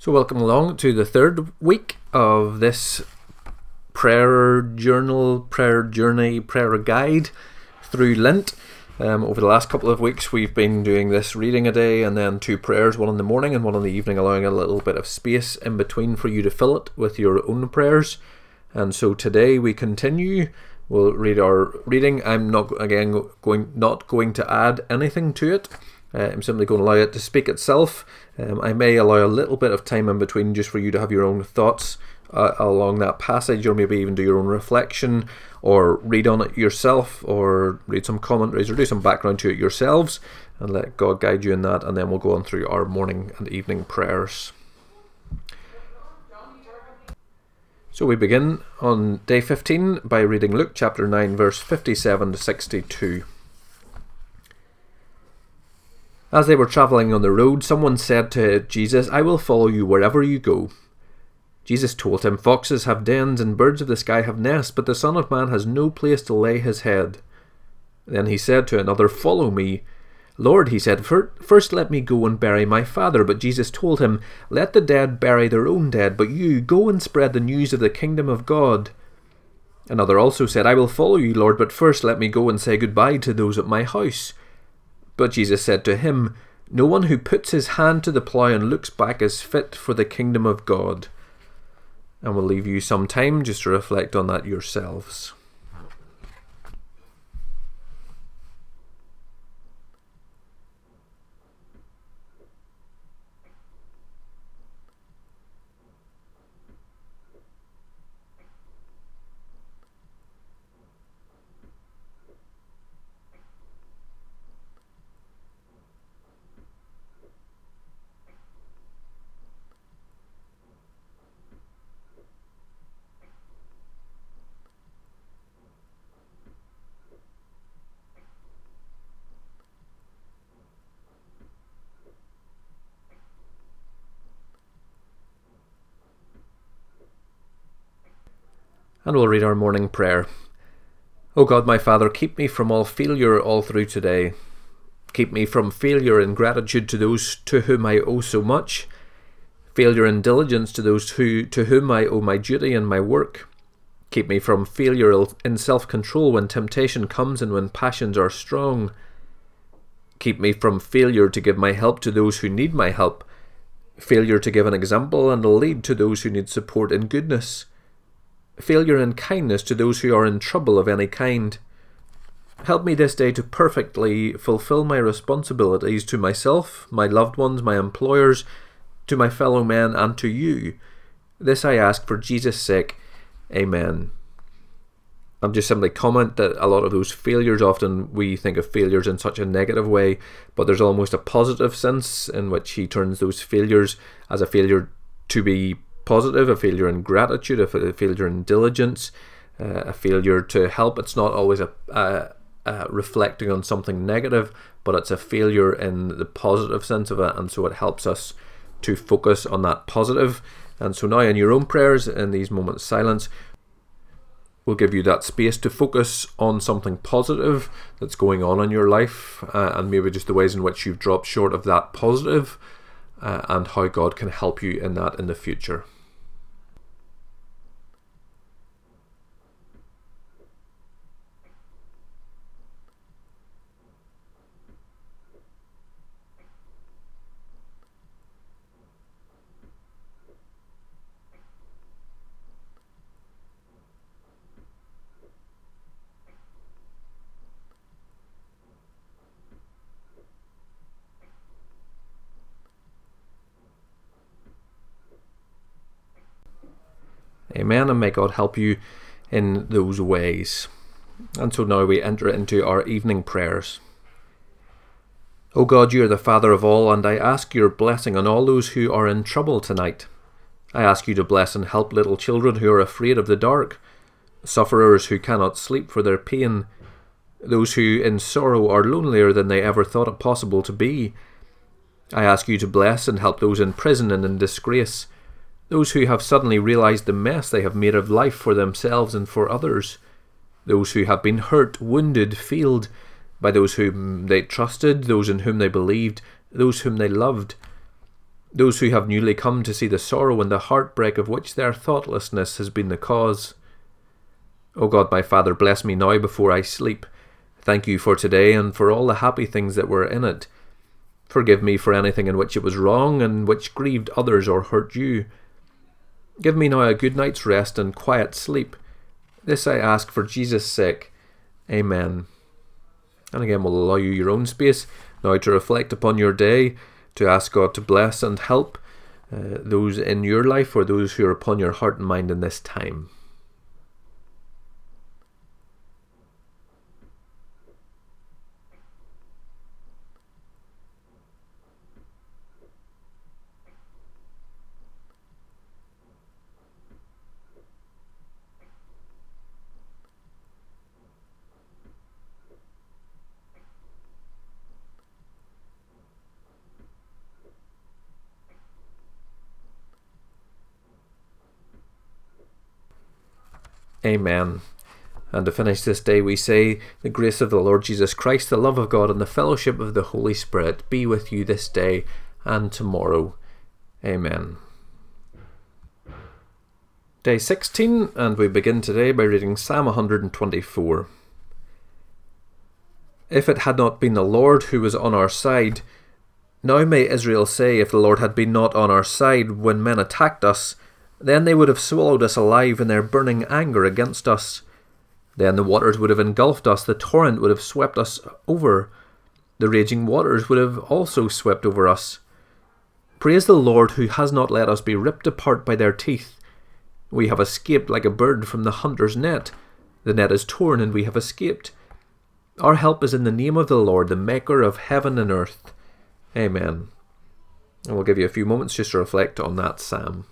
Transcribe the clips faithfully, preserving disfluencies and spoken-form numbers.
So welcome along to the third week of this prayer journal, prayer journey, prayer guide through Lent. Um, over the last couple of weeks we've been doing this reading a day and then two prayers, one in the morning and one in the evening, allowing a little bit of space in between for you to fill it with your own prayers. And so today we continue. We'll read our reading. I'm not again going not going to add anything to it. Uh, I'm simply going to allow it to speak itself. Um, I may allow a little bit of time in between just for you to have your own thoughts uh, along that passage, or maybe even do your own reflection, or read on it yourself, or read some commentaries, or do some background to it yourselves, and let God guide you in that, and then we'll go on through our morning and evening prayers. So we begin on day fifteen by reading Luke chapter nine, verse fifty-seven to sixty-two. As they were travelling on the road, someone said to Jesus, "I will follow you wherever you go." Jesus told him, "Foxes have dens and birds of the sky have nests, but the Son of Man has no place to lay his head." Then he said to another, "Follow me." "Lord," he said, "first let me go and bury my father." But Jesus told him, "Let the dead bury their own dead, but you go and spread the news of the kingdom of God." Another also said, "I will follow you, Lord, but first let me go and say goodbye to those at my house." But Jesus said to him, "No one who puts his hand to the plough and looks back is fit for the kingdom of God." And we'll leave you some time just to reflect on that yourselves. And we'll read our morning prayer. O God, my Father, keep me from all failure all through today. Keep me from failure in gratitude to those to whom I owe so much, failure in diligence to those who to whom I owe my duty and my work. Keep me from failure in self-control when temptation comes and when passions are strong. Keep me from failure to give my help to those who need my help, failure to give an example and a lead to those who need support in goodness, failure in kindness to those who are in trouble of any kind. Help me this day to perfectly fulfill my responsibilities to myself, my loved ones, my employers, to my fellow men, and to you. This I ask for Jesus' sake. Amen. I'll just simply comment that a lot of those failures, often we think of failures in such a negative way, but there's almost a positive sense in which he turns those failures as a failure to be positive, a failure in gratitude, a failure in diligence, uh, a failure to help. It's not always a, a, a reflecting on something negative, but it's a failure in the positive sense of it, and so it helps us to focus on that positive. And so now in your own prayers, in these moments of silence, we'll give you that space to focus on something positive that's going on in your life, uh, and maybe just the ways in which you've dropped short of that positive, uh, and how God can help you in that in the future. Amen, and may God help you in those ways. And so now we enter into our evening prayers. O God, you are the Father of all, and I ask your blessing on all those who are in trouble tonight. I ask you to bless and help little children who are afraid of the dark, sufferers who cannot sleep for their pain, those who in sorrow are lonelier than they ever thought it possible to be. I ask you to bless and help those in prison and in disgrace, those who have suddenly realized the mess they have made of life for themselves and for others, those who have been hurt, wounded, failed by those whom they trusted, those in whom they believed, those whom they loved. those who have newly come to see the sorrow and the heartbreak of which their thoughtlessness has been the cause. O God, my Father, bless me now before I sleep. Thank you for today and for all the happy things that were in it. Forgive me for anything in which it was wrong and which grieved others or hurt you. Give me now a good night's rest and quiet sleep. This I ask for Jesus' sake. Amen. And again, we'll allow you your own space now to reflect upon your day, to ask God to bless and help uh, those in your life or those who are upon your heart and mind in this time. Amen. And to finish this day we say, the grace of the Lord Jesus Christ, the love of God, and the fellowship of the Holy Spirit be with you this day and tomorrow. Amen. Day sixteen, and we begin today by reading Psalm one hundred twenty-four. If it had not been the Lord who was on our side, now may Israel say, if the Lord had been not on our side when men attacked us, then they would have swallowed us alive in their burning anger against us. Then the waters would have engulfed us, the torrent would have swept us over, the raging waters would have also swept over us. Praise the Lord who has not let us be ripped apart by their teeth. We have escaped like a bird from the hunter's net. The net is torn and we have escaped. Our help is in the name of the Lord, the maker of heaven and earth. Amen. And we'll give you a few moments just to reflect on that psalm.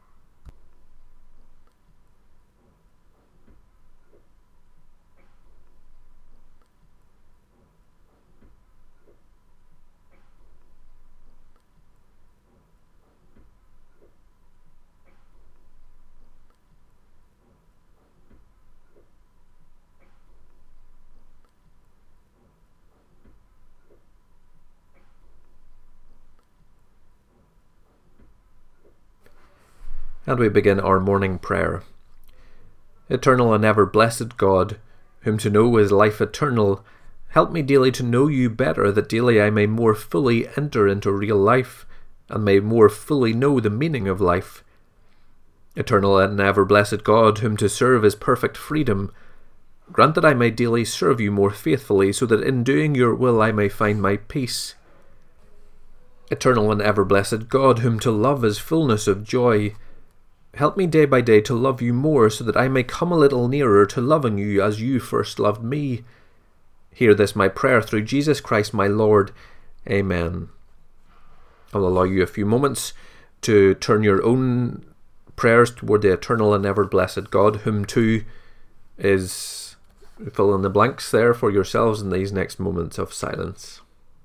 And we begin our morning prayer. Eternal and ever-blessed God, whom to know is life eternal, help me daily to know you better, that daily I may more fully enter into real life, and may more fully know the meaning of life. Eternal and ever-blessed God, whom to serve is perfect freedom, grant that I may daily serve you more faithfully, so that in doing your will I may find my peace. Eternal and ever-blessed God, whom to love is fullness of joy, help me day by day to love you more, so that I may come a little nearer to loving you as you first loved me. Hear this my prayer through Jesus Christ my Lord. Amen. I'll allow you a few moments to turn your own prayers toward the eternal and ever-blessed God, whom too is fill in the blanks there for yourselves in these next moments of silence.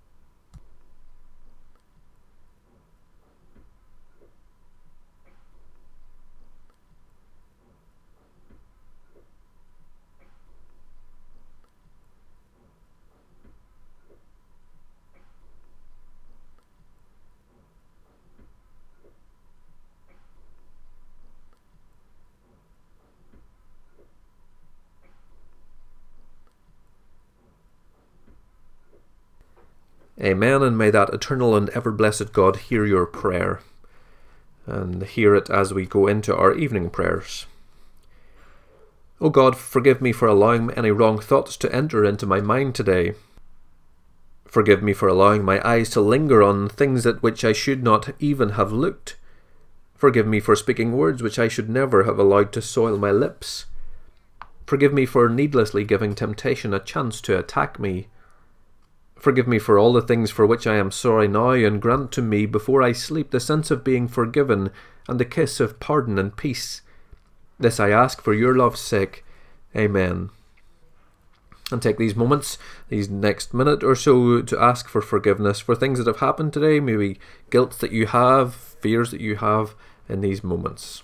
Amen, and may that eternal and ever-blessed God hear your prayer, and hear it as we go into our evening prayers. O God, forgive me for allowing any wrong thoughts to enter into my mind today. Forgive me for allowing my eyes to linger on things at which I should not even have looked. Forgive me for speaking words which I should never have allowed to soil my lips. Forgive me for needlessly giving temptation a chance to attack me. Forgive me for all the things for which I am sorry now, and grant to me before I sleep the sense of being forgiven and the kiss of pardon and peace. This I ask for your love's sake. Amen. And take these moments, these next minute or so, to ask for forgiveness for things that have happened today, maybe guilt that you have, fears that you have in these moments.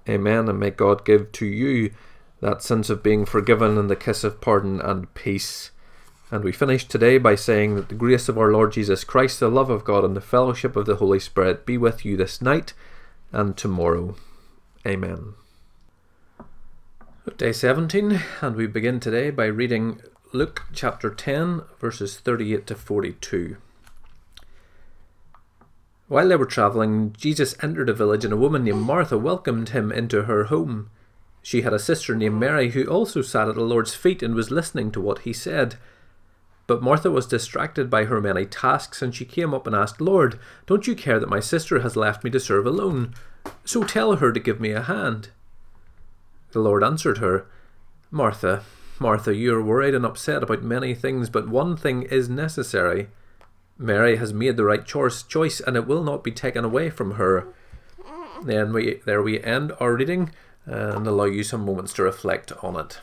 Amen, and may God give to you that sense of being forgiven and the kiss of pardon and peace. And we finish today by saying that the grace of our Lord Jesus Christ, the love of God, and the fellowship of the Holy Spirit be with you this night and tomorrow. Amen. Day seventeen, and we begin today by reading Luke chapter ten, verses thirty-eight to forty-two. While they were travelling, Jesus entered a village, and a woman named Martha welcomed him into her home. She had a sister named Mary who also sat at the Lord's feet and was listening to what he said. But Martha was distracted by her many tasks, and she came up and asked, "Lord, don't you care that my sister has left me to serve alone? So tell her to give me a hand." The Lord answered her, "Martha, Martha, you are worried and upset about many things, but one thing is necessary. Mary has made the right choice, choice, and it will not be taken away from her." Then we there we end our reading and allow you some moments to reflect on it.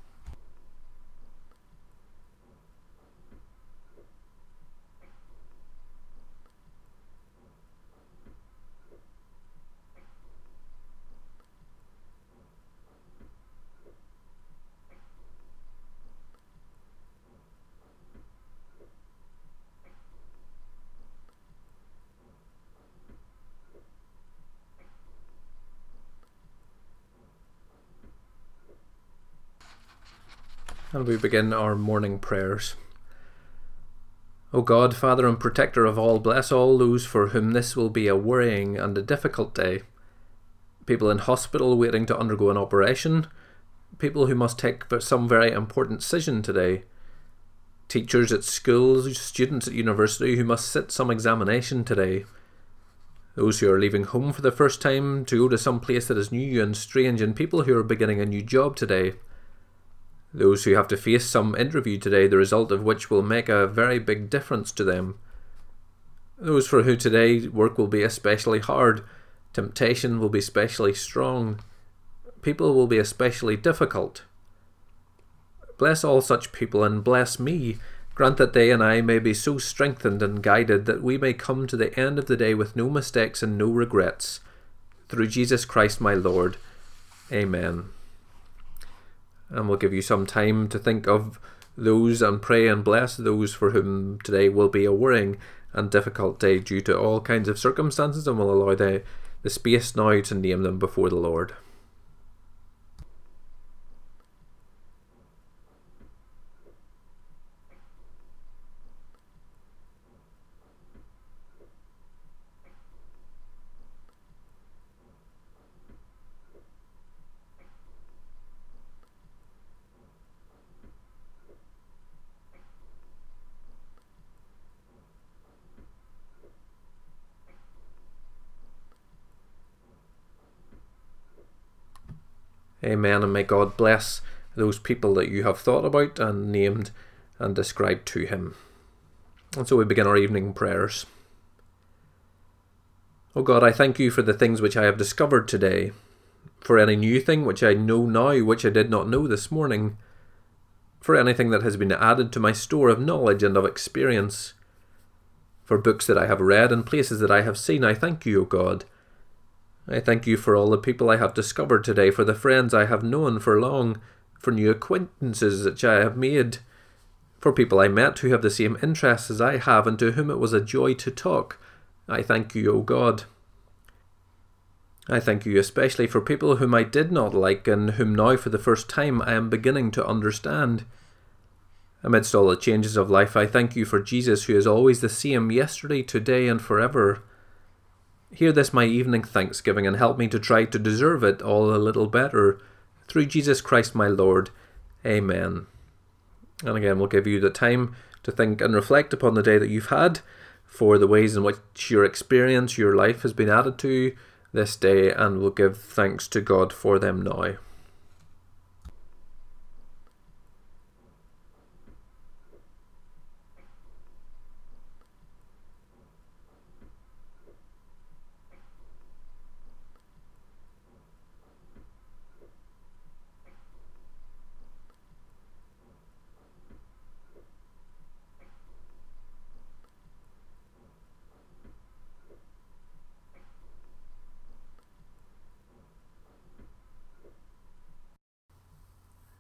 And we begin our morning prayers. O God, Father and Protector of all, bless all those for whom this will be a worrying and a difficult day. People in hospital waiting to undergo an operation. People who must take some very important decision today. Teachers at schools, students at university who must sit some examination today. Those who are leaving home for the first time to go to some place that is new and strange, and people who are beginning a new job today. Those who have to face some interview today, the result of which will make a very big difference to them. Those for whom today work will be especially hard, temptation will be especially strong, people will be especially difficult. Bless all such people and bless me. Grant that they and I may be so strengthened and guided that we may come to the end of the day with no mistakes and no regrets. Through Jesus Christ my Lord. Amen. And we'll give you some time to think of those and pray and bless those for whom today will be a worrying and difficult day due to all kinds of circumstances, and we'll allow the, the space now to name them before the Lord. Amen, and may God bless those people that you have thought about and named and described to him. And so we begin our evening prayers. O God, I thank you for the things which I have discovered today, for any new thing which I know now which I did not know this morning, for anything that has been added to my store of knowledge and of experience, for books that I have read and places that I have seen. I thank you, O God. I thank you for all the people I have discovered today, for the friends I have known for long, for new acquaintances which I have made, for people I met who have the same interests as I have and to whom it was a joy to talk. I thank you, O God. I thank you especially for people whom I did not like and whom now for the first time I am beginning to understand. Amidst all the changes of life, I thank you for Jesus, who is always the same yesterday, today and forever. Hear this my evening thanksgiving and help me to try to deserve it all a little better. Through Jesus Christ my Lord. Amen. And again, we'll give you the time to think and reflect upon the day that you've had, for the ways in which your experience, your life has been added to this day, and we'll give thanks to God for them now.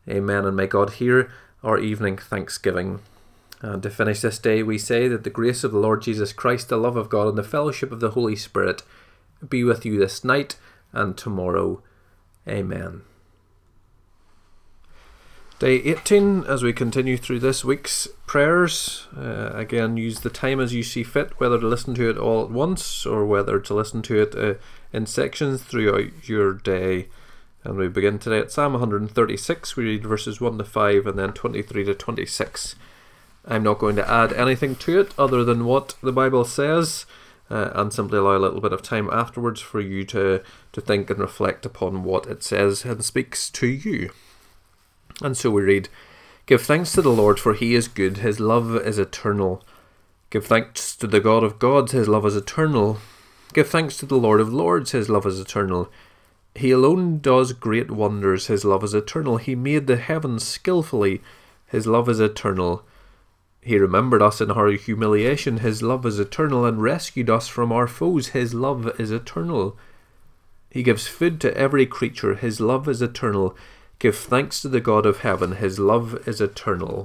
Amen. And may God hear our evening thanksgiving. And to finish this day, we say that the grace of the Lord Jesus Christ, the love of God, and the fellowship of the Holy Spirit be with you this night and tomorrow. Amen. Day eighteen, as we continue through this week's prayers. Uh, again, use the time as you see fit, whether to listen to it all at once or whether to listen to it uh, in sections throughout your day. And we begin today at Psalm one thirty-six. We read verses one to five and then twenty-three to twenty-six. I'm not going to add anything to it other than what the Bible says, uh, and simply allow a little bit of time afterwards for you to, to think and reflect upon what it says and speaks to you. And so we read, "Give thanks to the Lord, for he is good, his love is eternal. Give thanks to the God of gods, his love is eternal. Give thanks to the Lord of lords, his love is eternal. He alone does great wonders, his love is eternal. He made the heavens skillfully, his love is eternal. He remembered us in our humiliation, his love is eternal, and rescued us from our foes, his love is eternal. He gives food to every creature, his love is eternal. Give thanks to the God of heaven, his love is eternal."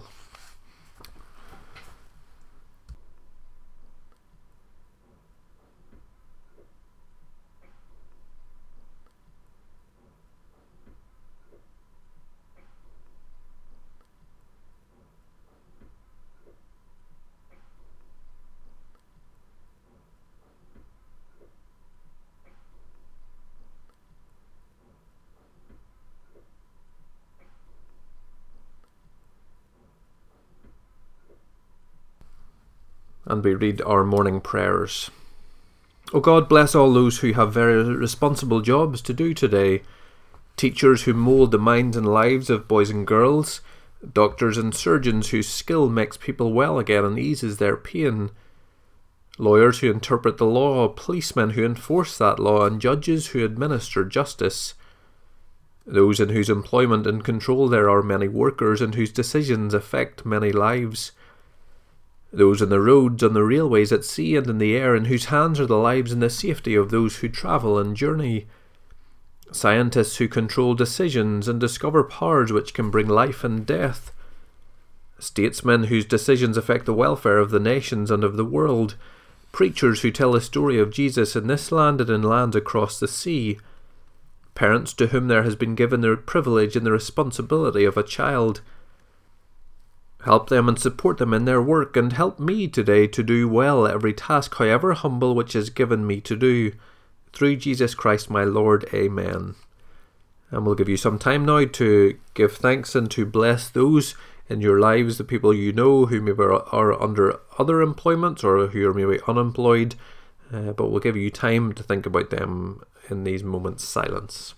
And we read our morning prayers. O God, bless all those who have very responsible jobs to do today. Teachers who mould the minds and lives of boys and girls. Doctors and surgeons whose skill makes people well again and eases their pain. Lawyers who interpret the law. Policemen who enforce that law. And judges who administer justice. Those in whose employment and control there are many workers and whose decisions affect many lives. Those on the roads, on the railways, at sea and in the air, in whose hands are the lives and the safety of those who travel and journey. Scientists who control decisions and discover powers which can bring life and death. Statesmen whose decisions affect the welfare of the nations and of the world. Preachers who tell the story of Jesus in this land and in lands across the sea. Parents to whom there has been given the privilege and the responsibility of a child. Help them and support them in their work, and help me today to do well every task, however humble, which is given me to do. Through Jesus Christ my Lord. Amen. And we'll give you some time now to give thanks and to bless those in your lives, the people you know who maybe are under other employments or who are maybe unemployed, uh, but we'll give you time to think about them in these moments of silence.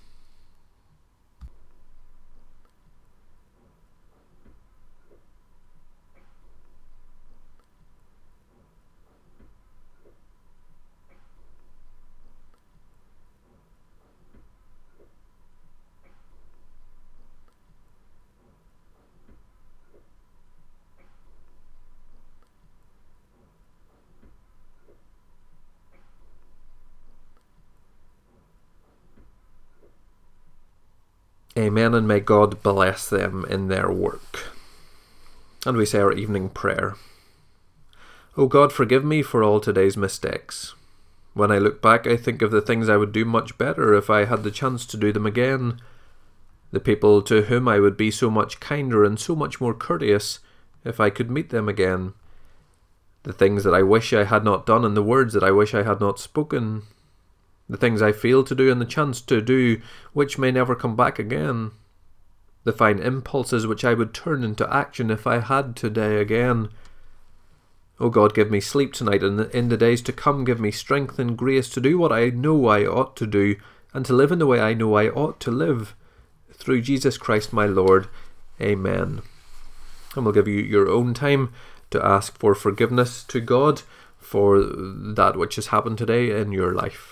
Amen, and may God bless them in their work. And we say our evening prayer. O God, forgive me for all today's mistakes. When I look back, I think of the things I would do much better if I had the chance to do them again. The people to whom I would be so much kinder and so much more courteous if I could meet them again. The things that I wish I had not done and the words that I wish I had not spoken. The things I failed to do and the chance to do which may never come back again. The fine impulses which I would turn into action if I had today again. O God, give me sleep tonight, and in the days to come give me strength and grace to do what I know I ought to do, and to live in the way I know I ought to live. Through Jesus Christ my Lord. Amen. And we'll give you your own time to ask for forgiveness to God for that which has happened today in your life.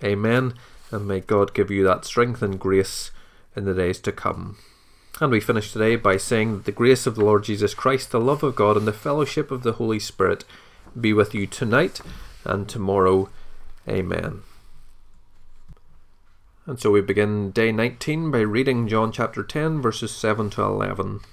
Amen. And may God give you that strength and grace in the days to come. And we finish today by saying that the grace of the Lord Jesus Christ, the love of God, and the fellowship of the Holy Spirit be with you tonight and tomorrow. Amen. And so we begin day nineteen by reading John chapter ten, verses seven to eleven.